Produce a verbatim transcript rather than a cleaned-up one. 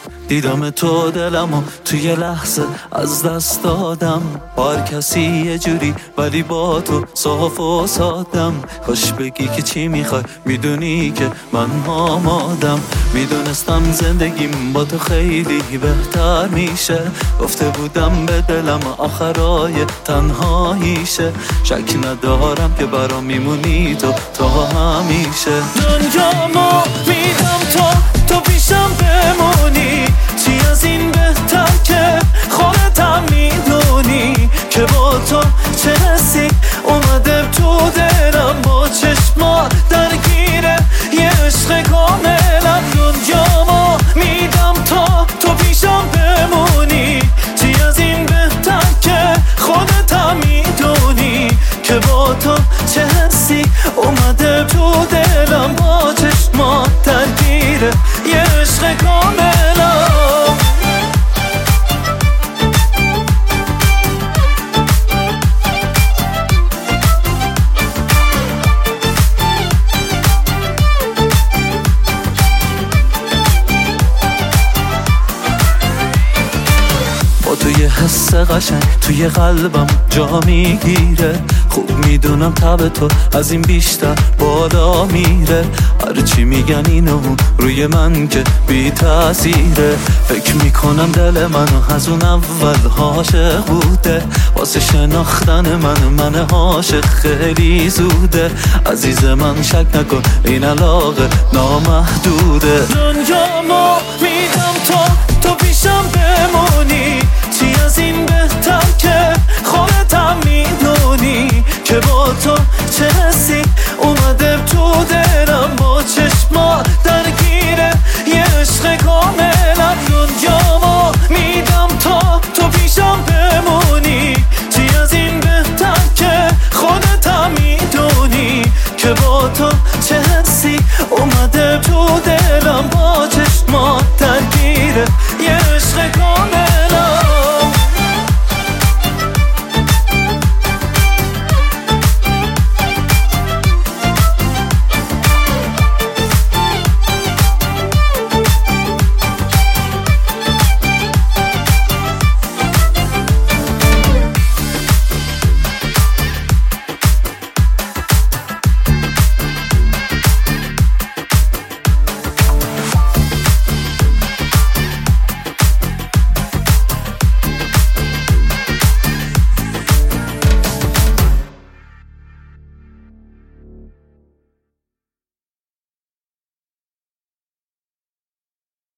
دیدم تو دلمو توی لحظه از دست دادم، با هر کسی یه جوری ولی با تو صاف و سادم. خوش بگی که چی میخوای، میدونی که من آمادم. میدونستم زندگیم با تو خیلی بهتر میشه، گفته بودم به دلم آخرای تنهاییشه. شک ندارم که برام میمونی تو تا همیشه. دنیامو میدم تو تو پیشم بمونی، چی از این بهتر که خودتم میدونی که با تو چه حسی اومده تو دلم. با چشما درگیره یه عشق کاملم. دنیامو میدم تو تو پیشم بمونی، چی از این بهتر که خودتم میدونی که با تو چه حسی اومده تو دلم. با چشما درگیره یه عشق کاملم. توی حس قشنگ توی قلبم جا میگیره. خوب میدونم تب تو از این بیشتر بالا میره. هر چی میگن اینو روی من که بی تاثیره. فکر میکنم دل منو از اون اول عاشق بوده. واسه شناختن من من عاشق خیلی زوده. عزیز من شک نکن این علاقه نامحدوده. دنیامو میدم تو تو پیشم بمونی، چی از این بهتر که خودتم میدونی که با تو چه حسی اومده تو دلم. با چشما درگیره یه عشق کاملم. دنیامو میدم تو تو پیشم بمونی، چی از این بهتر که خودتم میدونی که با تو چه حسی اومده